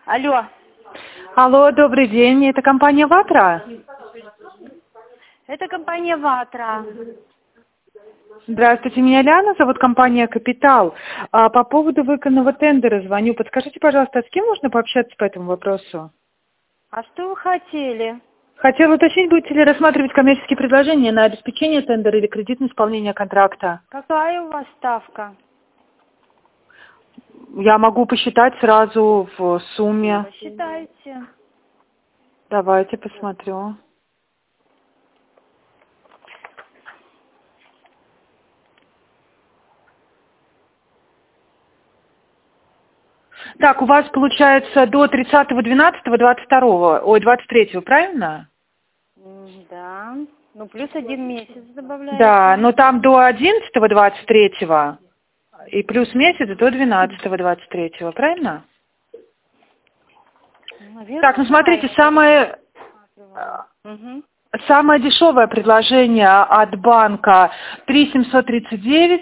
Алло. Алло, добрый день. Это компания «Ватра»? Это компания «Ватра». Здравствуйте, меня Ляна, зовут компания «Капитал». По поводу выигранного тендера звоню. Подскажите, пожалуйста, с кем можно пообщаться по этому вопросу? А что вы хотели? Хотела уточнить, будете ли рассматривать коммерческие предложения на обеспечение тендера или кредитное исполнение контракта? Какая у вас ставка? Я могу посчитать сразу в сумме. Посчитайте. Давайте посмотрю. Так, у вас получается до 30.12.22, ой, 23, правильно? Да. Ну, плюс 1 месяц добавляется. Да, но там до 11.23 и плюс месяц до 12.23, правильно? Наверное, Так, ну смотрите, Угу. самое дешевое предложение от банка 3.739,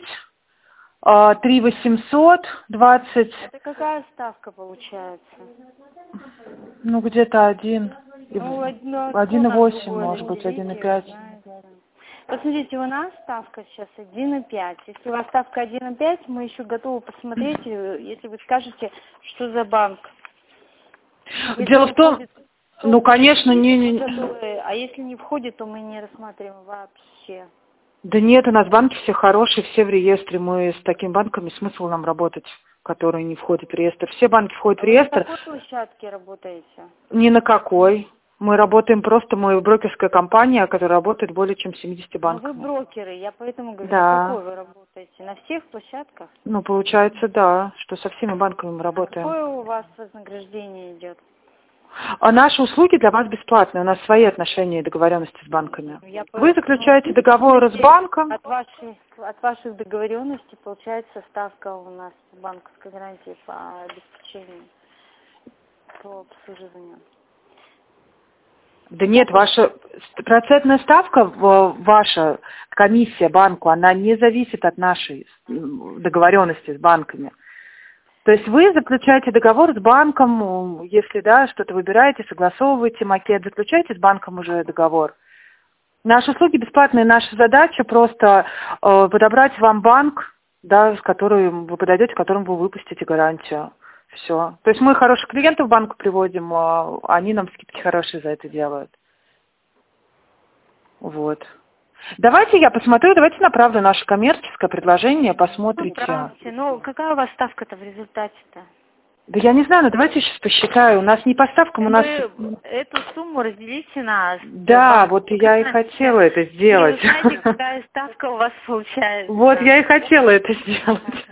3.820, Это какая ставка получается? ну где-то 1, Ну, 1.8, может быть, 1.5. Посмотрите, у нас ставка сейчас 1,5. Если у вас ставка 1,5, мы еще готовы посмотреть, если вы скажете, что за банк. Если Дело он в том, входит, ну, конечно, мы готовы, а если не входит, то мы не рассматриваем вообще. Да нет, у нас банки все хорошие, все в реестре. Мы с такими банками, смысл нам работать, которые не входят в реестр. Все банки входят в реестр. Вы на какой площадке работаете? Ни на какой. Мы работаем просто, мы брокерская компания, которая работает более чем 70 банков. Ну, вы брокеры, я поэтому говорю, Да. на какой вы работаете? На всех площадках? Ну, получается, да, что со всеми банками мы работаем. Какое у вас вознаграждение идет? А наши услуги для вас бесплатные. У нас свои отношения и договоренности с банками. Вы заключаете договор с банком. От ваших договоренностей получается ставка у нас банковской гарантии по обеспечению, по обслуживанию. Да нет, ваша процентная ставка, ваша комиссия банку, она не зависит от нашей договоренности с банками. То есть вы заключаете договор с банком, если да, что-то выбираете, согласовываете макет, заключаете с банком уже договор. Наши услуги бесплатные, наша задача просто подобрать вам банк, да, с которым вы подойдете, которому вы выпустите гарантию. Все. То есть мы хороших клиентов в банк приводим, а они нам скидки хорошие за это делают. Вот. Давайте я посмотрю, давайте направлю наше коммерческое предложение, посмотрите. Направьте. Ну, какая у вас ставка-то в результате-то? Да я не знаю, но давайте сейчас посчитаю. У нас не по ставкам, у нас... Вы эту сумму разделите на... Да, вот я и хотела это сделать. И узнаете, какая ставка у вас получается. Вот я и хотела это сделать.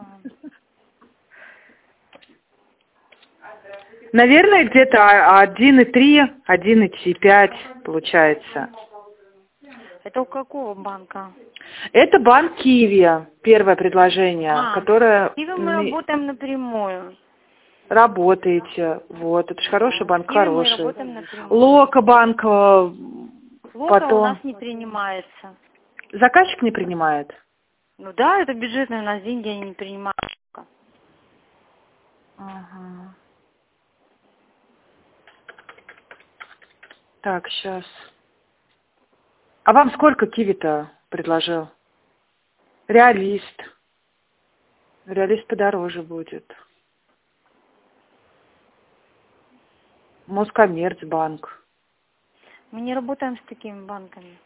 Наверное, где-то 1,3, 1,5 получается. Это у какого банка? Это банк Киви, первое предложение, которое... Киви мы работаем напрямую. Работаете, вот, это же хороший банк, Киви мы хороший. работаем напрямую. Лока банк, Лока потом... у нас не принимается. Заказчик не принимает? Ну да, это бюджетные, у нас деньги они не принимают. Ага. Так, сейчас. А вам сколько Киви-то предложил? Реалист. Реалист подороже будет. Москоммерцбанк. Мы не работаем с такими банками.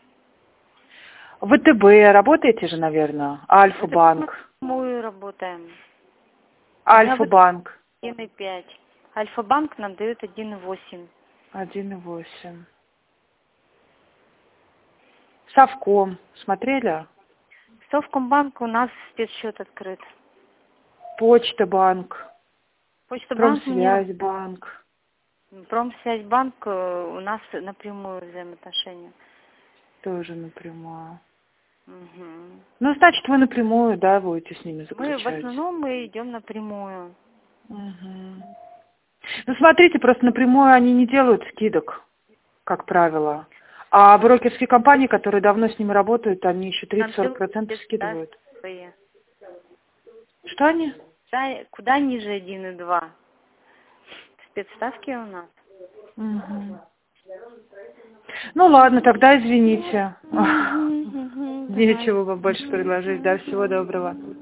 ВТБ работаете же, наверное? Альфа-банк. Мы работаем. Альфа-банк. 1,5. Альфа-банк нам дает 1,8. 1,8. Совком. Смотрели? Совкомбанк у нас спецсчет открыт. Почта-банк. Почта-банк Промсвязьбанк. Промсвязьбанк у нас напрямую взаимоотношения. Тоже напрямую. Угу. Ну, значит, вы напрямую, да, будете с ними заключать? В основном мы идем напрямую. Угу. Ну, смотрите, просто напрямую они не делают скидок, как правило. А брокерские компании, которые давно с ними работают, они еще 30-40% скидывают. Что они? Да, куда ниже 1,2. спецставки у нас. Угу. Ну ладно, тогда извините. Нечего вам больше предложить. Да, всего доброго.